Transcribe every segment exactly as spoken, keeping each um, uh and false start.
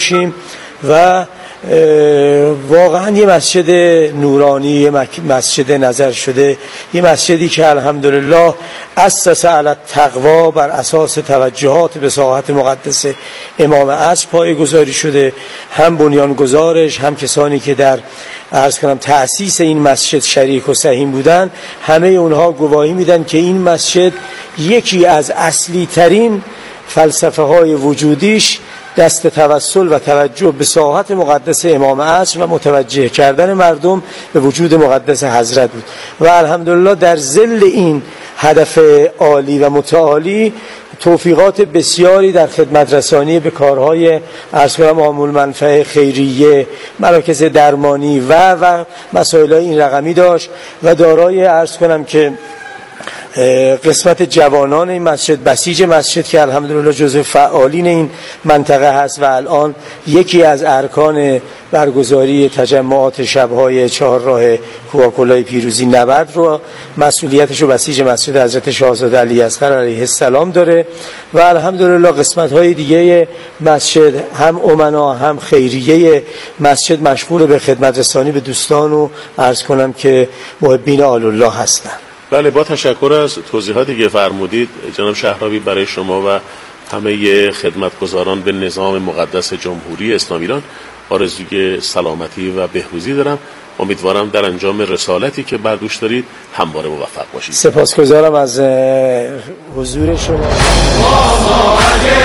باشیم و واقعا یه مسجد نورانی، یه مسجد نظر شده، یه مسجدی که الحمدلله اسس علی التقوا، بر اساس توجهات به ساحت مقدس امام عصر پایه‌گذاری شده. هم بنیانگذارش، هم کسانی که در عرض کنم تأسیس این مسجد شریک و سهیم بودن، همه اونها گواهی میدن که این مسجد یکی از اصلی ترین فلسفه های وجودیش دست توسل و توجه به ساحت مقدس امام عصر و متوجه کردن مردم به وجود مقدس حضرت بود و الحمدلله در ظل این هدف عالی و متعالی توفیقات بسیاری در خدمت رسانی به کارهای عرض کنم عام المنفعه، خیریه، مراکز درمانی و و مسائل این رقمی داشت و دارای عرض کنم که قسمت جوانان این مسجد، بسیج مسجد که الحمدلله جزو فعالین این منطقه هست و الان یکی از ارکان برگزاری تجمعات شبهای چهارراه کوکاکولای پیروزی نبرد رو مسئولیتش رو بسیج مسجد حضرت شاهزاده علی اصغر علیه السلام داره و الحمدلله قسمت های دیگه مسجد هم امنا هم خیریه مسجد مشغول به خدمت رسانی به دوستان و عرض کنم که محبین آل الله هستن. بله، با تشکر از توضیحاتی که فرمودید جناب شهرابی، برای شما و همه خدمتگزاران به نظام مقدس جمهوری اسلامی ایران آرزوی سلامتی و بهروزی دارم. امیدوارم در انجام رسالتی که بر دوش دارید همواره موفق باشید. سپاسگزارم از حضور شما. ما اگه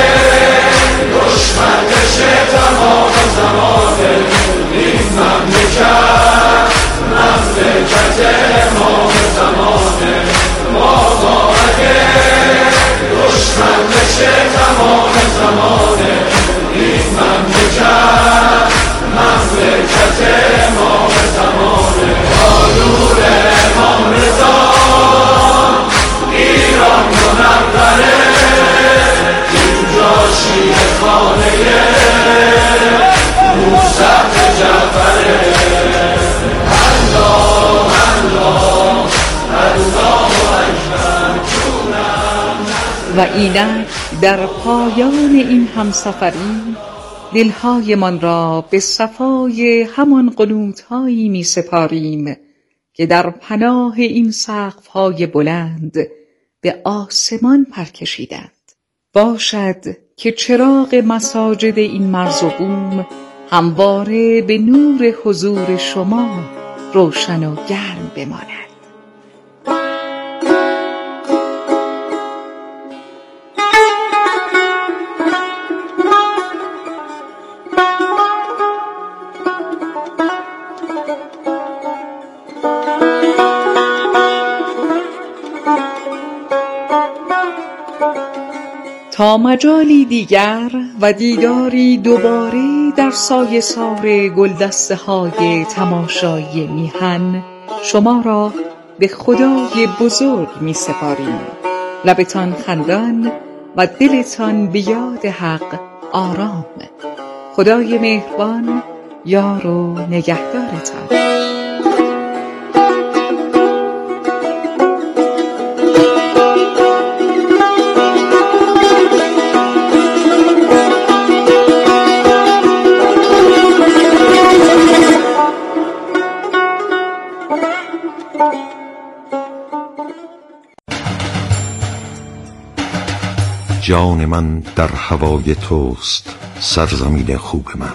دشمن بشه تمام زمان این مملکت مملکت امام زمانه. ما اگه دشمن بشه تمام زمانه این مملکت مملکت امام زمانه. با نور امام رضا ایران منوره، اینجا شیعه خانه موسی جعفره. الله الله الله اکبر. و اینک در پایان این همسفری دلهایمان را به صفای همان قنوت‌هایی می سپاریم که در پناه این سقف‌های بلند به آسمان پرکشیدند. باشد که چراغ مساجد این مرز و بوم همواره به نور حضور شما روشن و گرم بماند. تا مجالی دیگر و دیداری دوباره در سایه سار گلدسته های تماشای میهن، شما را به خدای بزرگ می سپاریم. لبتان خندان و دلتان به یاد حق آرام. خدای مهربان یار و نگهدارتان. جان من در هوای توست سرزمین خوب من.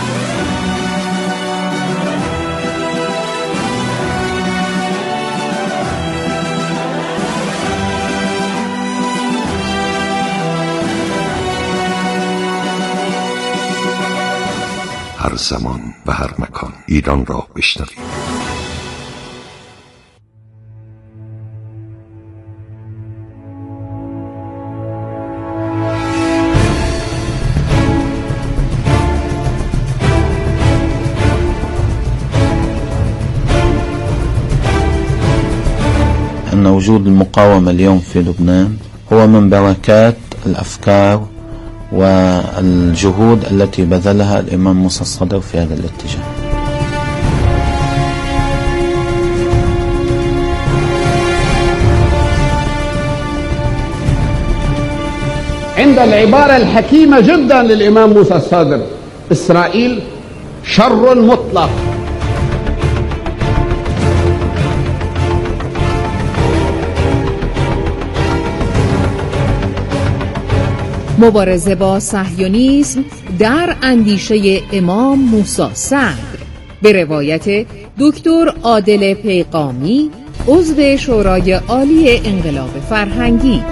هر زمان و هر مکان ایران را بشنویم. أن وجود المقاومة اليوم في لبنان هو من بركات الأفكار والجهود التي بذلها الإمام موسى الصدر في هذا الاتجاه. عند العبارة الحكيمة جدا للإمام موسى الصدر اسرائیل شر مطلق. مبارزه با صهیونیسم در اندیشه امام موسی صدر به روایت دکتر عادل پیغامی، عضو شورای عالی انقلاب فرهنگی.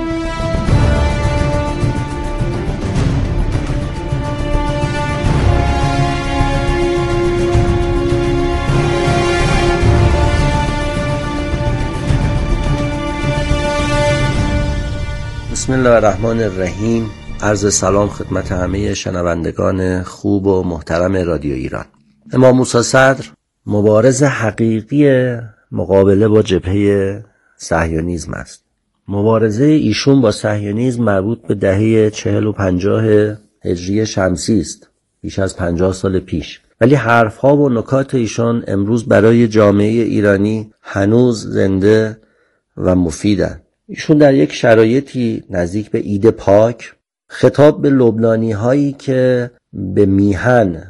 بسم الله الرحمن الرحیم. عرض سلام خدمت همه شنوندگان خوب و محترم رادیو ایران. امام موسی صدر مبارز حقیقی مقابله با جبهه صهیونیسم است. مبارزه ایشون با صهیونیسم مربوط به دهه چهل و پنجاه هجری شمسی است، بیش از پنجاه سال پیش، ولی حرفها و نکات ایشان امروز برای جامعه ایرانی هنوز زنده و مفیدند. ایشون در یک شرایطی نزدیک به عید پاک خطاب به لبنانی هایی که به میهن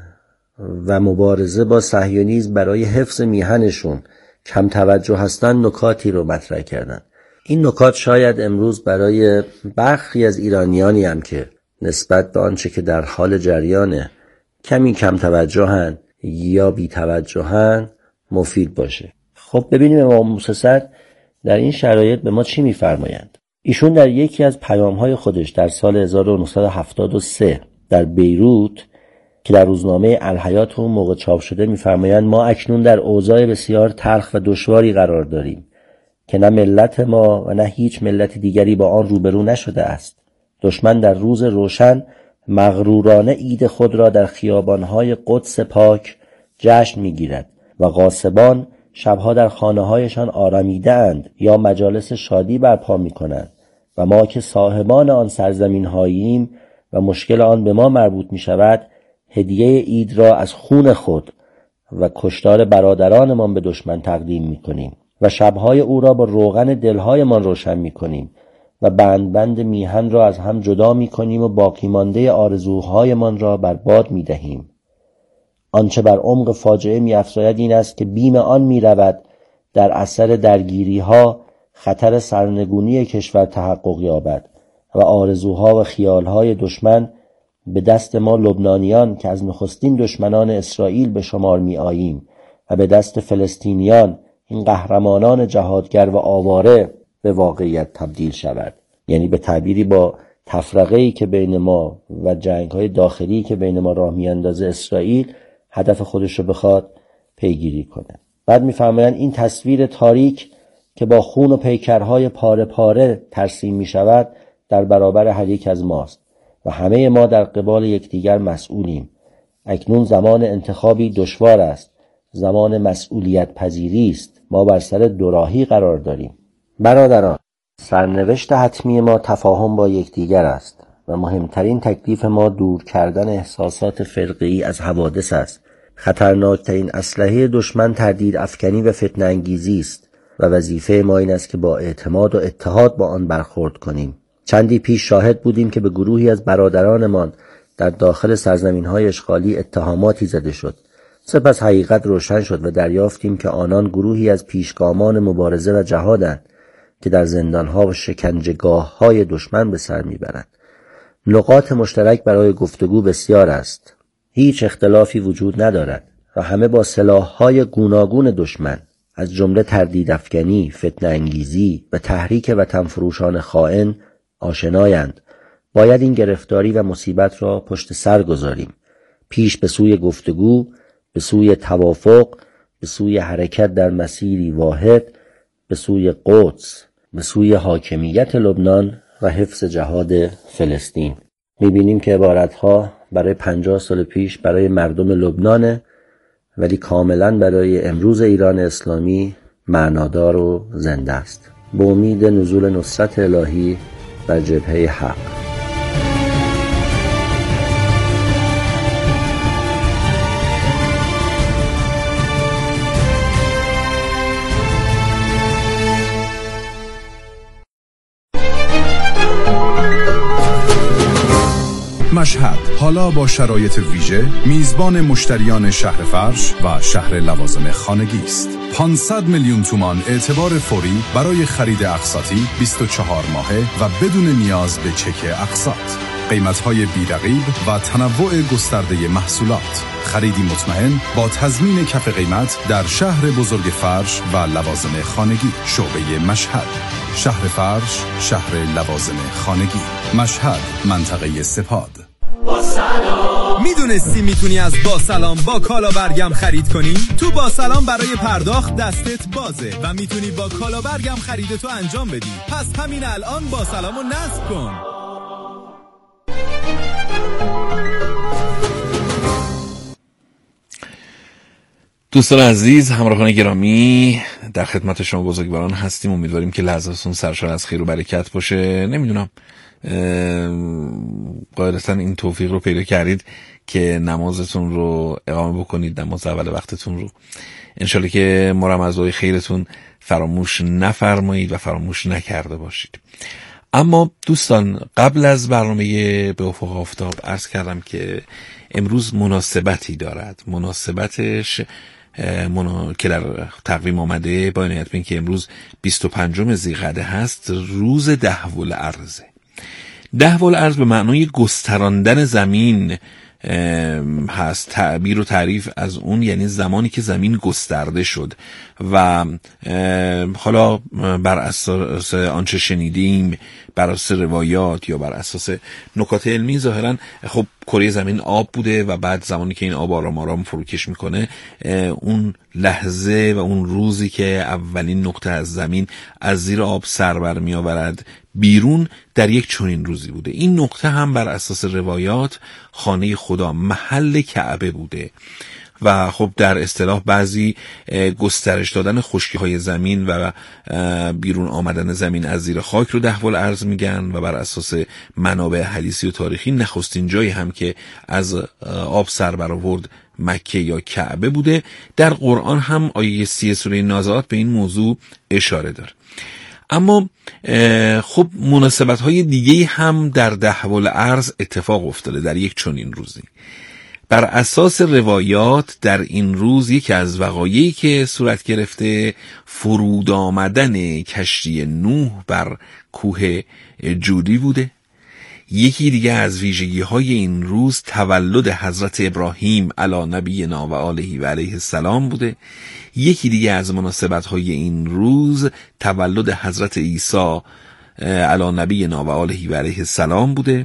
و مبارزه با صهیونیسم برای حفظ میهنشون کم توجه هستند نکاتی رو مطرح کردند. این نکات شاید امروز برای برخی از ایرانیانی هم که نسبت به آنچه که در حال جریانه کمی کم توجهن یا بی توجهن مفید باشه. خب ببینیم امام موسی صدر در این شرایط به ما چی می‌فرمایند. ایشون در یکی از پیام‌های خودش در سال هزار و نهصد و هفتاد و سه در بیروت که در روزنامه الحیات اون موقع چاپ شده می‌فرمایند ما اکنون در اوضاع بسیار تلخ و دشواری قرار داریم که نه ملت ما و نه هیچ ملت دیگری با آن روبرو نشده است. دشمن در روز روشن مغرورانه عید خود را در خیابان‌های قدس پاک جشن می‌گیرد و غاصبان شبها در خانه‌هایشان آرامیده اند یا مجالس شادی برپا می‌کنند و ما که صاحبان آن سرزمین‌هاییم و مشکل آن به ما مربوط می‌شود هدیه عید را از خون خود و کشتار برادرانمان به دشمن تقدیم می‌کنیم و شب‌های او را با روغن دل‌هایمان روشن می‌کنیم و بند بند میهن را از هم جدا می‌کنیم و باقی مانده آرزوهایمان را بر باد می‌دهیم. آنچه بر عمق فاجعه می‌افزاید این است که بیم آن می‌رود در اثر درگیری‌ها خطر سرنگونی کشور تحقق یابد و آرزوها و خیال‌های دشمن به دست ما لبنانیان که از نخستین دشمنان اسرائیل به شمار می‌آییم و به دست فلسطینیان این قهرمانان جهادگر و آواره به واقعیت تبدیل شود. یعنی به تعبیری با تفرقه‌ای که بین ما و جنگ‌های داخلی که بین ما راه می‌اندازه اسرائیل هدف خودش رو بخواد پیگیری کنه. بعد می‌فرمایند این تصویر تاریک که با خون و پیکرهای پاره پاره ترسیم می‌شود در برابر هر یک از ماست و همه ما در قبال یکدیگر مسئولیم. اکنون زمان انتخابی دشوار است، زمان مسئولیت پذیری است. ما بر سر دوراهی قرار داریم. برادران، سرنوشت حتمی ما تفاهم با یکدیگر است و مهمترین تکلیف ما دور کردن احساسات فرقه‌ای از حوادث است. خطرناکترین اسلحه دشمن تردید افکنی و فتنه انگیزی است و وظیفه ما این است که با اعتماد و اتحاد با آن برخورد کنیم. چندی پیش شاهد بودیم که به گروهی از برادرانمان در داخل سرزمین‌های اشغالی اتهاماتی زده شد. سپس حقیقت روشن شد و دریافتیم که آنان گروهی از پیشگامان مبارزه و جهادند که در زندان‌ها و شکنجهگاه‌های دشمن به سر می‌برند. نقاط مشترک برای گفتگو بسیار است. هیچ اختلافی وجود ندارد و همه با سلاح‌های گوناگون دشمن از جمله تردید افکنی، فتنه انگیزی و تحریک وطن فروشان خائن آشنایند. باید این گرفتاری و مصیبت را پشت سر گذاریم. پیش به سوی گفتگو، به سوی توافق، به سوی حرکت در مسیری واحد، به سوی قدس، به سوی حاکمیت لبنان و حفظ جهاد فلسطین. می‌بینیم که عبارتها برای پنجاه سال پیش برای مردم لبنانه، ولی کاملا برای امروز ایران اسلامی معنادار و زنده است. به امید نزول نصرت الهی بر جبهه حق. مشهد، حال حالا با شرایط ویژه میزبان مشتریان شهر فرش و شهر لوازم خانگی است. پانصد میلیون تومان اعتبار فوری برای خرید اقساطی بیست و چهار ماهه و بدون نیاز به چک اقساط. قیمت‌های بی‌رقیب و تنوع گسترده محصولات. خریدی مطمئن با تضمین کف قیمت در شهر بزرگ فرش و لوازم خانگی. شعبه مشهد، شهر فرش، شهر لوازم خانگی. مشهد، منطقه سپاد. با سلام. میدونستی میتونی از با سلام با کالا برگم خرید کنی؟ تو با سلام برای پرداخت دستت بازه و میتونی با کالا برگم خریدتو انجام بدی. پس همین الان با سلامو نصب کن. دوستان عزیز، همراهان گرامی، در خدمت شما بزرگواران هستیم. امیدواریم که لحظاتون سرشار از خیر و برکت باشه. نمیدونم قاعدتا این توفیق رو پیدا کردید که نمازتون رو اقامه بکنید، نماز اول وقتتون رو. انشالله که مرمزهای خیرتون فراموش نفرمایید و فراموش نکرده باشید. اما دوستان، قبل از برنامه به افق آفتاب عرض کردم که امروز مناسبتی دارد. مناسبتش منا... که در تقویم آمده با عنایت به این که امروز بیست و پنجم ذیقعده هست، روز دهولعرضه. دهولعرض به معنای گستراندن زمین هست. تعبیر و تعریف از اون یعنی زمانی که زمین گسترده شد و حالا بر اساس آنچه شنیدیم، بر اساس روایات یا بر اساس نکات علمی، ظاهرا خب کره زمین آب بوده و بعد زمانی که این آب آرام آرام فروکش میکنه، اون لحظه و اون روزی که اولین نقطه از زمین از زیر آب سر بر می آورد بیرون، در یک چنین روزی بوده. این نقطه هم بر اساس روایات خانه خدا، محل کعبه بوده و خب در اصطلاح بعضی گسترش دادن خشکی های زمین و بیرون آمدن زمین از زیر خاک رو دهولعرض میگن و بر اساس منابع حدیثی و تاریخی نخستین جایی هم که از آب سر برآورد مکه یا کعبه بوده. در قرآن هم آیه سی سوره نازعات به این موضوع اشاره داره. اما خب مناسبت های دیگه هم در دهولعرض اتفاق افتاده در یک چنین روزی. بر اساس روایات در این روز یکی از وقایعی که صورت گرفته فرود آمدن کشتی نوح بر کوه جودی بوده. یکی دیگه از ویژگی های این روز تولد حضرت ابراهیم علی نبینا و آله و علیه السلام بوده. یکی دیگه از مناسبت های این روز تولد حضرت عیسی علی نبینا و آله و علیه السلام بوده.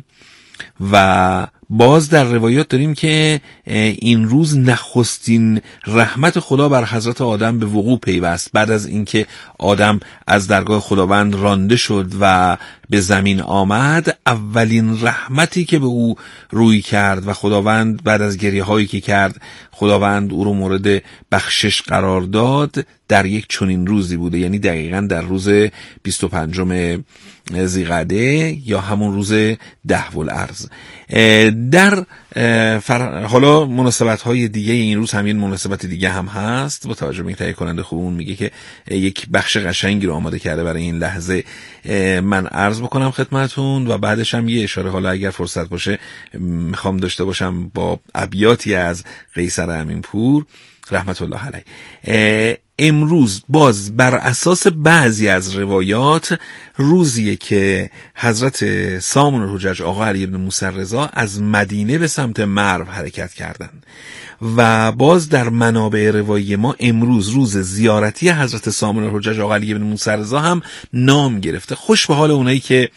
و باز در روایات داریم که این روز نخستین رحمت خدا بر حضرت آدم به وقوع پیوست. بعد از اینکه آدم از درگاه خداوند رانده شد و به زمین آمد، اولین رحمتی که به او روی کرد و خداوند بعد از گریه هایی که کرد خداوند او رو مورد بخشش قرار داد در یک چنین روزی بوده، یعنی دقیقاً در روز بیست و پنجم ذیقعده یا همون روز دهولعرض. در فر... حالا مناسبت های دیگه این روز هم، این مناسبت دیگه هم هست. با توجه به این تهیه کننده خوبون میگه که یک بخش قشنگی رو آماده کرده برای این لحظه من عرض بکنم خدمتون و بعدش هم یه اشاره، حالا اگر فرصت باشه میخوام داشته باشم با ابیاتی از قیصر امینپور رحمت الله علیه. امروز باز بر اساس بعضی از روایات روزیه که حضرت سامون الحجج آقا علی بن موسی رضا از مدینه به سمت مرو حرکت کردند و باز در منابع روایی ما امروز روز زیارتی حضرت سامون الحجج آقا علی بن موسی رضا هم نام گرفته. خوش به حال اونایی که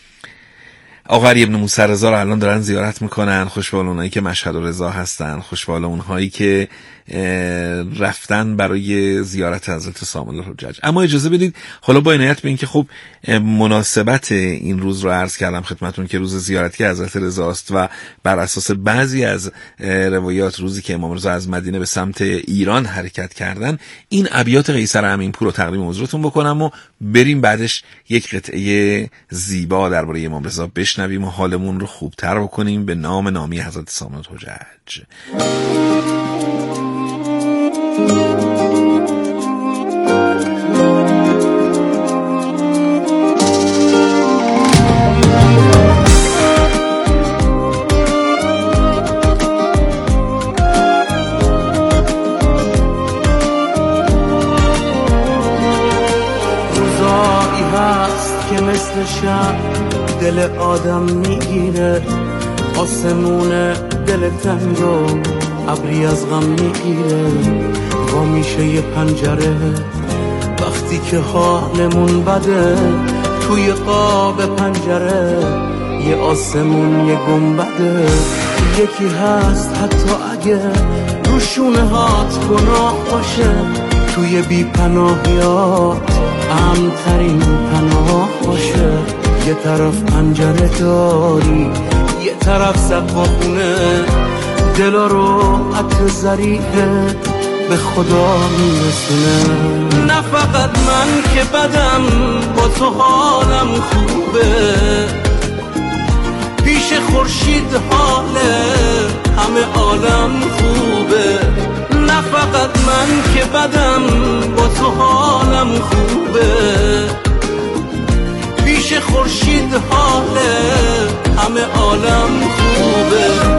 آقا علی بن موسی رضا رو الان دارن زیارت میکنن، خوش به حال اونایی که مشهد و رضا هستن، خوش به حال اونهایی که رفتن برای زیارت حضرت سامون الحجج. اما اجازه بدید حالا با عنایت به این که خب مناسبت این روز رو عرض کردم خدمتون که روز زیارتی حضرت رضا است و بر اساس بعضی از روایات روزی که امام رضا از مدینه به سمت ایران حرکت کردن، این ابیات قیصر امینپور رو تقدیم حضورتون بکنم و بریم بعدش یک قطعه زیبا درباره امام رضا بشنویم و حالمون رو خوبتر بکنیم به نام نامی حضرت سامون الحجج. شب دل آدم میگیره، آسمون دل تنگ و ابری از غم میگیره. با میشه یه پنجره وقتی که حالمون بده، توی قاب پنجره یه آسمون یه گنبده. یکی هست حتی اگه روشونه هات گناه باشه، توی بی پناهیات امن‌ترین پناه باشه. یه طرف پنجره داری، یه طرف سقاخونه، دلا رو عطر زریحه به خدا میرسونه. نه فقط من که بدم، با تو حالم خوبه، پیش خورشید حاله همه عالم خوبه. نه فقط من که بدم، با تو حالم خوبه، پیش خورشید حاله همه عالم خوبه.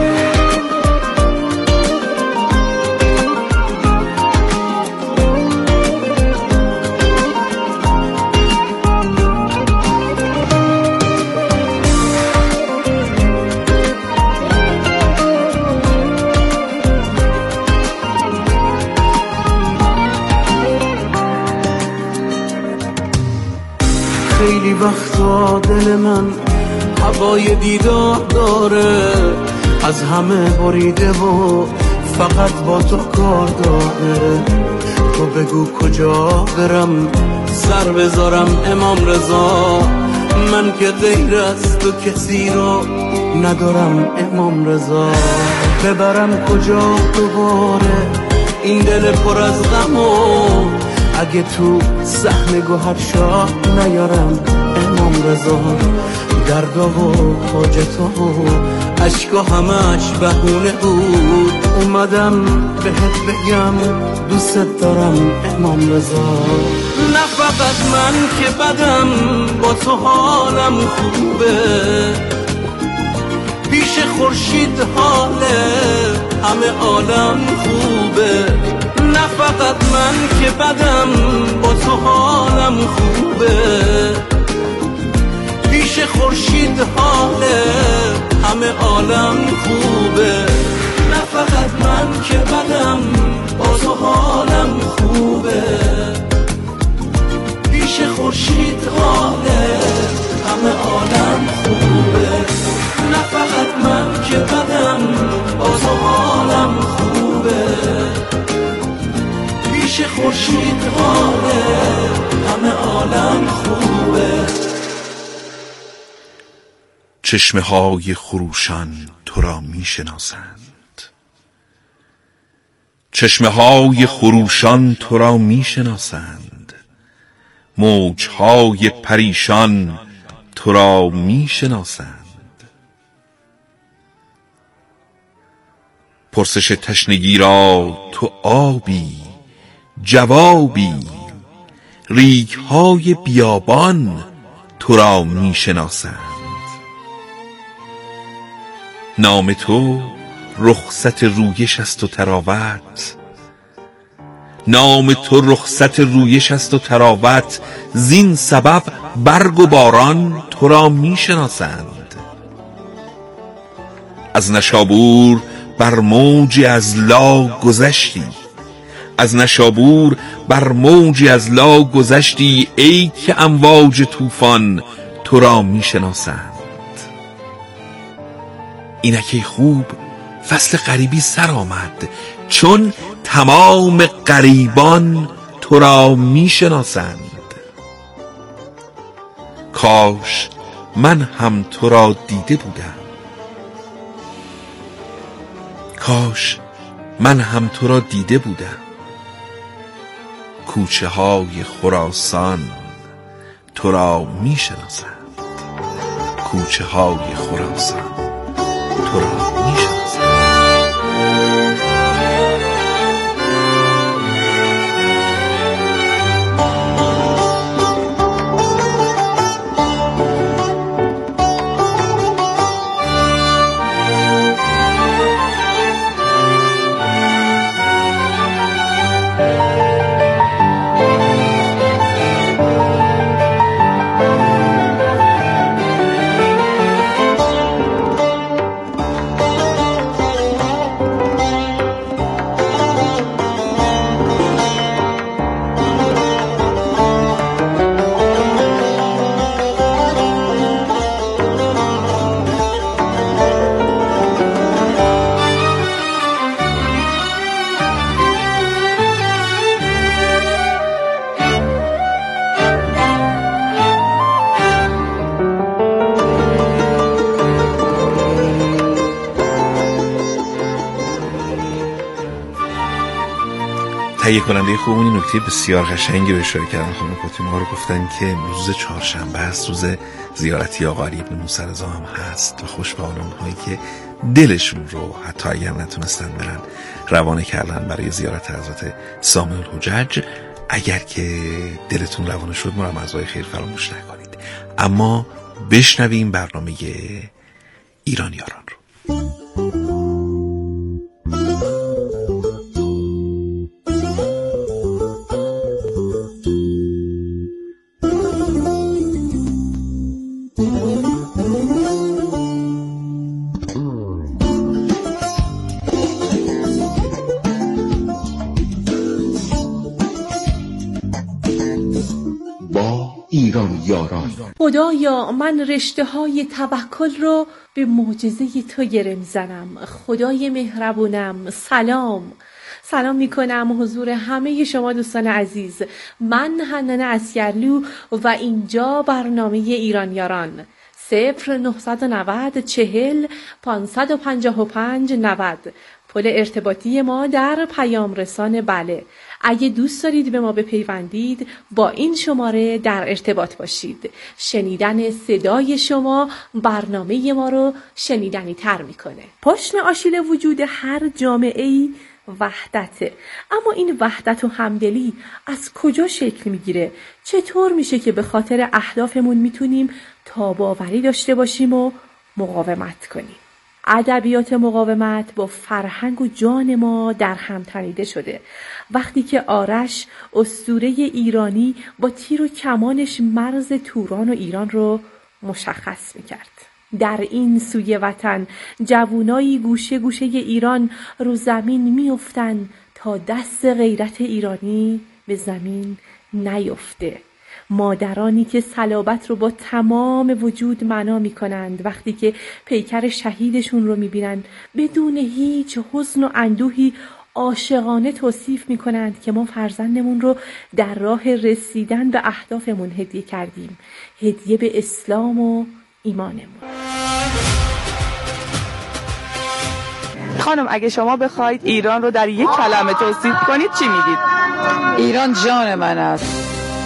خیلی وقتا دل من هوای دیدار داره، از همه بریده و فقط با تو کار داره. تو بگو کجا برم سر بذارم امام رضا، من که غیر از تو کسی رو ندارم امام رضا. ببرم کجا دوباره این دل پر از غم و اگه تو صحن گوهر شاه نیارم امام رضا. دردا و حاجتا و عشقا همش بهونه بود، اومدم بهت بگم دوست دارم امام رضا. نه فقط من که بدم، با تو حالم خوبه، پیش خورشید حاله همه عالم خوبه. نه فقط من که بدم، با تو حالم خوبه، پیش خورشید حاله همه عالم خوبه. نه فقط من که بدم، با تو حالم خوبه، پیش خورشید حاله همه عالم خوبه. نه فقط من که بدم، با تو حالم خوبه، پیش خورشید حاله همه عالم خوبه. چشمه های خروشان تو را می شناسند، چشمه های خروشان تو را می شناسند، موج های پریشان تو را می شناسند. پرسش تشنگی را تو آبی جوابی، ریگ های بیابان تو را می شناسند. نام تو رخصت رویش است و تراوت، نام تو رخصت رویش است و تراوت، زین سبب برگ و باران تو را می شناسند. از نشابور بر موجی از لا گذشتی، از نشابور بر موجی از لا گذشتی، ای که امواج طوفان تو را می شناسند. اینکه خوب فصل غریبی سر آمد، چون تمام غریبان تو را می شناسند. کاش من هم تو را دیده بودم، کاش من هم تو را دیده بودم. کوچه های خراسان تو را می شناسند، کوچه های خراسان تو را می شناسند. تهیه کننده خوبمون این نکته بسیار قشنگی رو اشاره کردن. خانم فاطمه ها رو گفتن که روز چهارشنبه است، روز زیارتی آقا علی ابن موسی رضا هم هست و خوش به حال اونهایی که دلشون رو حتی اگر نتونستن برن روانه کردن برای زیارت حضرت سامع الحجج. اگر که دلتون روانه شد مرام اعضای خیر فراموش نکنید. اما بشنویم برنامه ایران یاران رو. ایران یاران. خدایا من رشته های توکل رو به معجزه تو گره میزنم. خدای مهربونم سلام سلام میکنم حضور همه شما دوستان عزیز. من حنان عسگرلو و اینجا برنامه ایران یاران. صفر نهصد و نود چهل پانصد و پنجاه و پنج نود پل ارتباطی ما در پیام رسان بله. اگه دوست دارید به ما بپیوندید با این شماره در ارتباط باشید. شنیدن صدای شما برنامه ما رو شنیدنی تر میکنه. پاشنه آشیل وجود هر جامعه‌ای وحدته. اما این وحدت و همدلی از کجا شکل میگیره؟ چطور میشه که به خاطر اهدافمون میتونیم تاب‌آوری داشته باشیم و مقاومت کنیم؟ ادبیات مقاومت با فرهنگ و جان ما در هم تنیده شده. وقتی که آرش اسطوره ایرانی با تیر و کمانش مرز توران و ایران رو مشخص میکرد. در این سوی وطن جوونایی گوشه گوشه ایران رو زمین میافتن تا دست غیرت ایرانی به زمین نیفته. مادرانی که صلابت رو با تمام وجود معنا می کنند وقتی که پیکر شهیدشون رو می بینند بدون هیچ حزن و اندوهی عاشقانه توصیف می کنند که ما فرزندمون رو در راه رسیدن به اهدافمون هدیه کردیم. هدیه به اسلام و ایمانمون. خانم اگه شما بخواید ایران رو در یک کلمه توصیف کنید چی میگید؟ ایران جان من است.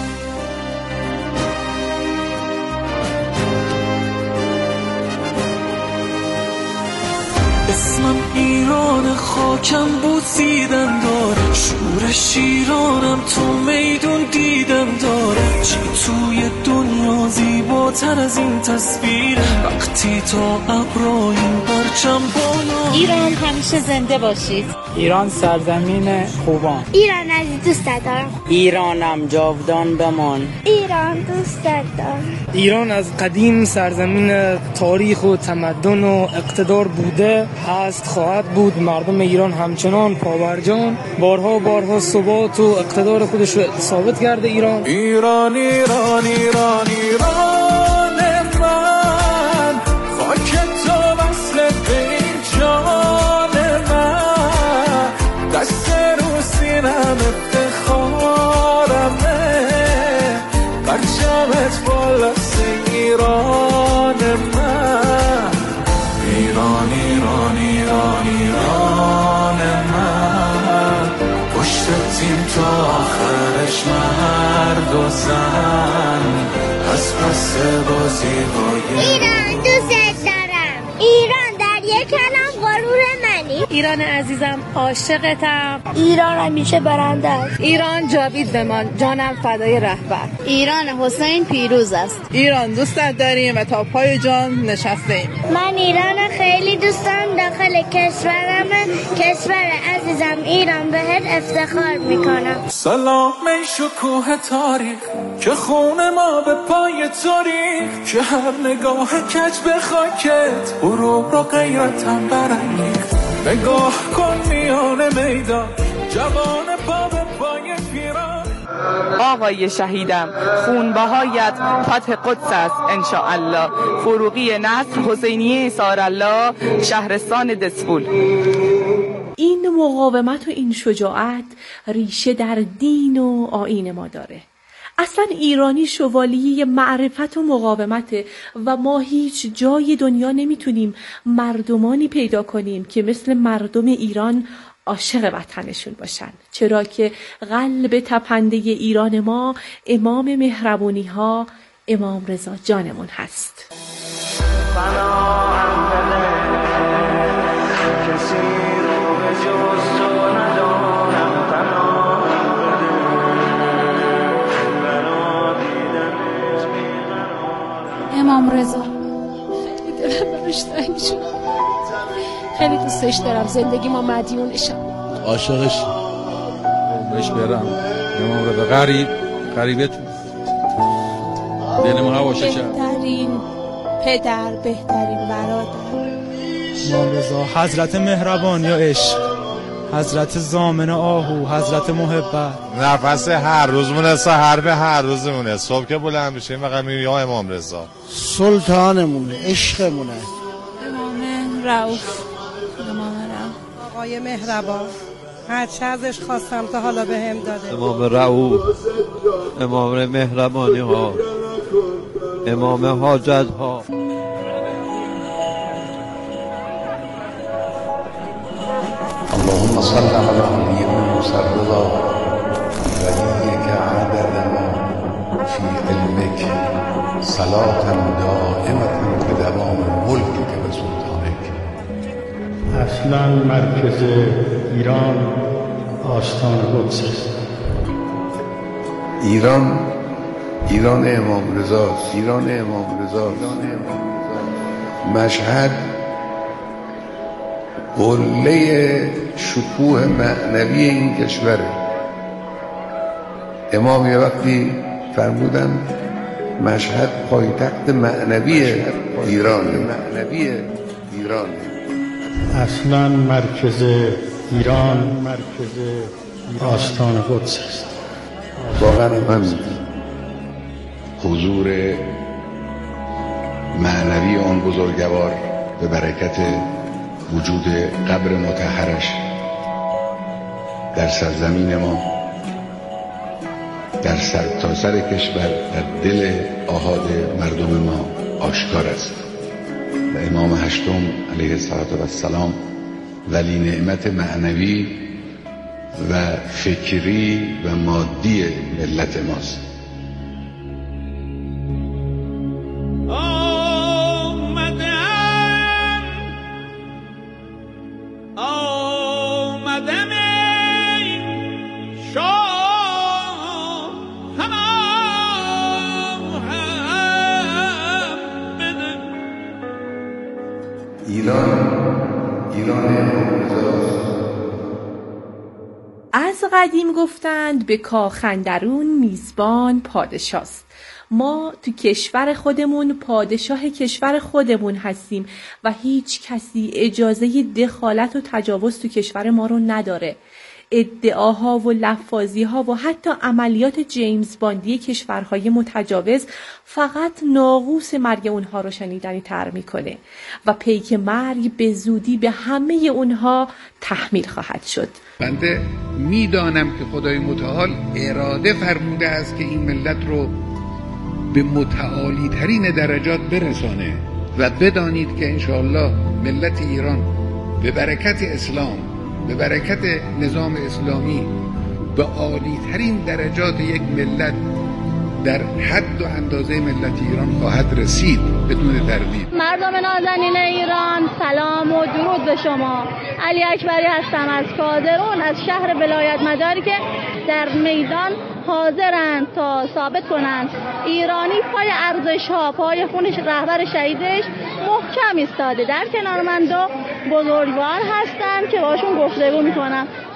اسمم ایران خاکم بوسیدن داره، شور شیرانم تو میدون دیدن داره. چی توی دنیا زیباتر از این تصویره وقتی تا ابراهیم پرچم بالا. ایران همیشه زنده باشید. ایران سرزمین خوبان. ایران عزیز دوست دارم. ایرانم جاودان بمان. ایران دوست دارم. ایران از قدیم سرزمین تاریخ و تمدن و اقتدار بوده، هست، خواهد بود. مردم ایران همچنان پاورجان، بارها بارها ثبات و اقتدار خودش رو ثابت کرده. ایران ایران ایران ایران ایران من، خاک تو وصل به این جان من، دست رو سینم افتخارمه، پرچمت بالا ایران من. ایران ایران ایران ایران من، پشت تیم تا آخرش مرد و زن، پس پس بازی های ایران دوست دارم. ایران در یک کلم غرور منی. ایران عزیزم عاشقتم. ایران همیشه برنده است. ایران جاوید بمان، جانم فدای رهبر. ایران حسین پیروز است. ایران دوستت داریم و تا پای جان نشسته ایم. من ایران خیلی دوست دارم. داخل کشورم، کشور عزیزم ایران، بهت افتخار میکنم. سلام ای شکوه تاریخ که خون ما به پای تاریخ، که هر نگاه کج به خاکت غروب را غیرتم برانگیخت. نگاه کن میان میدان جوان پا به پای پیران. آقای شهیدم خونبهایت فتح قدس است انشاءالله. فروغی نصر، حسینیه سارالله، شهرستان دسفول. این مقاومت و این شجاعت ریشه در دین و آیین ما داره. اصلا ایرانی شوالیه معرفت و مقاومته و ما هیچ جای دنیا نمیتونیم مردمانی پیدا کنیم که مثل مردم ایران عاشق وطنشون باشن، چرا که قلب تپنده ایران ما امام مهربونی ها امام رضا جانمون هست. امام رضا خیلی دلم براش تنگ شد، خیلی دوستش دارم، زندگی ما مدیونشم، عاشقش بهش برم. امام رضا غریب غریبت دل ما هواشه شد، بهترین پدر، بهترین برادر. امام رضا حضرت مهربان یا عشق، حضرت ضامن آهو، حضرت محبت. نفس هر روزمونه، سحر به هر روزمونه، صبح که بلند بشیم فقط میگیم یا امام رضا سلطانمونه، عشقمونه. امام رؤوف، امام رؤوف، آقای مهربان، هر چه ازش خواستم تا حالا بهم داده. امام رؤوف، امام مهربانی ها، امام حاجت ها. اللهم صل على نبينا مسرضا وليك عدد ما في علمك صلاة دائمة بدوام ملكك و سلطانك. اصلا مرکز ایران آستان قدس است. ایران ایران امام رضاست، ایران امام رضاست. مشهد قله شکوه معنوی این کشوره. امام یه وقتی فرمودن مشهد پایتخت معنوی ایرانه، معنوی ایرانه. اصلا مرکز ایران مرکز آستان قدس است. واقعا من حضور معنوی آن بزرگوار به برکت وجود قبر مطهرش در سرزمین ما، در سرتاسر کشور، در دل آحاد مردم ما آشکار است و امام هشتم علیه السلام ولی نعمت معنوی و فکری و مادی ملت ماست. از قدیم گفتند به کاخ اندرون میزبان پادشاست. ما تو کشور خودمون پادشاه کشور خودمون هستیم و هیچ کسی اجازه دخالت و تجاوز تو کشور ما رو نداره. ادعاها و لفاظیها و حتی عملیات جیمز باندی کشورهای متجاوز فقط ناقوس مرگ اونها رو شنیدنی تر میکنه و پیک مرگ به زودی به همه اونها تحمیل خواهد شد. بنده میدانم که خدای متعال اراده فرموده است که این ملت رو به متعالی ترین درجات برسانه و بدانید که انشاءالله ملت ایران به برکت اسلام، به برکت نظام اسلامی به عالی ترین درجات یک ملت در حد و اندازه ملت ایران خواهد رسید بدون تردید. مردم نازنین ایران، سلام و درود به شما. علی اکبری هستم از کازرون، از شهر ولایت مداری که در میدان حاضرند تا ثابت کنند ایرانی پای ارزش ها، پای خونش رهبر شهیدش محکم ایستاده. در کنار من دو بزرگوار هستند که باشون گفتگو میکنم.